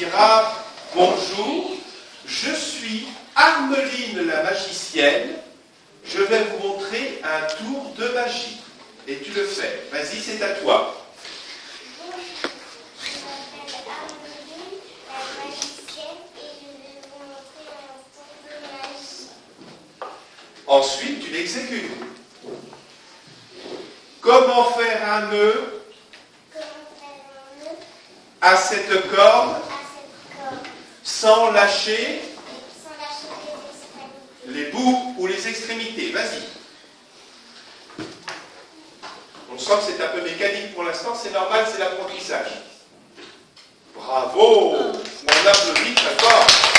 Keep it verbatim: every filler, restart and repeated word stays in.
dira « Bonjour, je suis Armeline la magicienne, je vais vous montrer un tour de magie. » Et tu le fais. Vas-y, c'est à toi. Ensuite, tu l'exécutes. Comment faire un nœud à cette corde sans lâcher les bouts ou les extrémités? Vas-y. On sent que c'est un peu mécanique pour l'instant, c'est normal, c'est l'apprentissage. Bravo! On applaudit très fort.